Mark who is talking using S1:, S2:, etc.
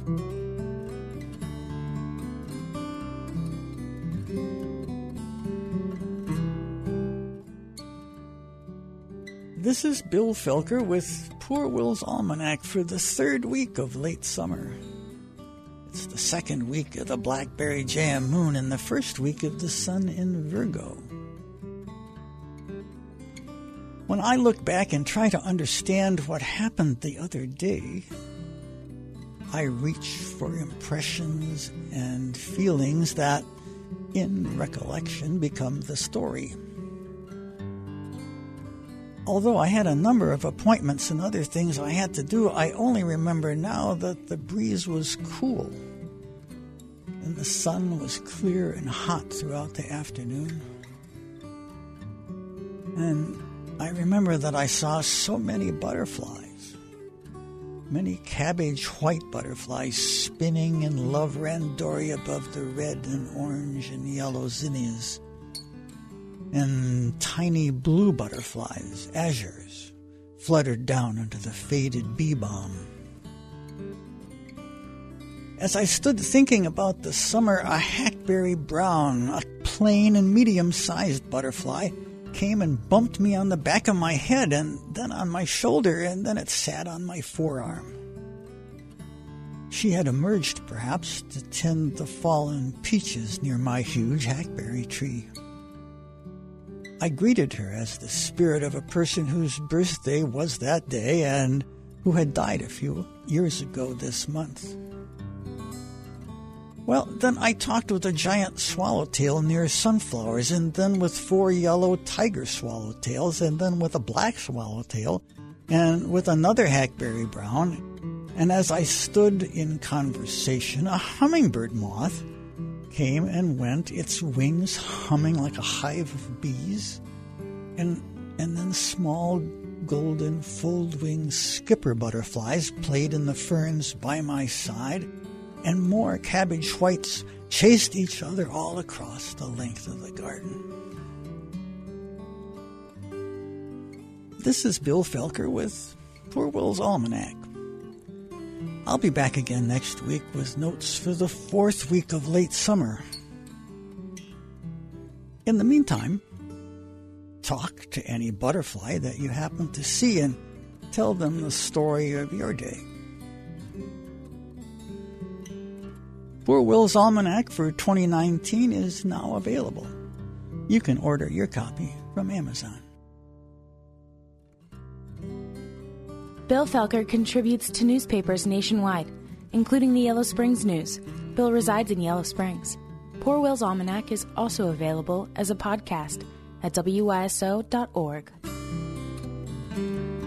S1: This is Bill Felker with Poor Will's Almanac for the third week of late summer. It's the second week of the Blackberry Jam moon and the first week of the sun in Virgo. When I look back and try to understand what happened the other day, I reach for impressions and feelings that, in recollection, become the story. Although I had a number of appointments and other things I had to do, I only remember now that the breeze was cool and the sun was clear and hot throughout the afternoon. And I remember that I saw so many butterflies, many cabbage white butterflies spinning in love randori above the red and orange and yellow zinnias, and tiny blue butterflies, azures, fluttered down into the faded bee balm. As I stood thinking about the summer, a hackberry brown, a plain and medium-sized butterfly, came and bumped me on the back of my head and then on my shoulder, and then it sat on my forearm. She had emerged, perhaps, to tend the fallen peaches near my huge hackberry tree. I greeted her as the spirit of a person whose birthday was that day and who had died a few years ago this month. Well, then I talked with a giant swallowtail near sunflowers, and then with 4 yellow tiger swallowtails, and then with a black swallowtail, and with another hackberry brown. And as I stood in conversation, a hummingbird moth came and went, its wings humming like a hive of bees, and then small golden fold-winged skipper butterflies played in the ferns by my side, and more cabbage whites chased each other all across the length of the garden. This is Bill Felker with Poor Will's Almanac. I'll be back again next week with notes for the 4th week of late summer. In the meantime, talk to any butterfly that you happen to see and tell them the story of your day. Poor Will's Almanac for 2019 is now available. You can order your copy from Amazon.
S2: Bill Felker contributes to newspapers nationwide, including the Yellow Springs News. Bill resides in Yellow Springs. Poor Will's Almanac is also available as a podcast at wyso.org.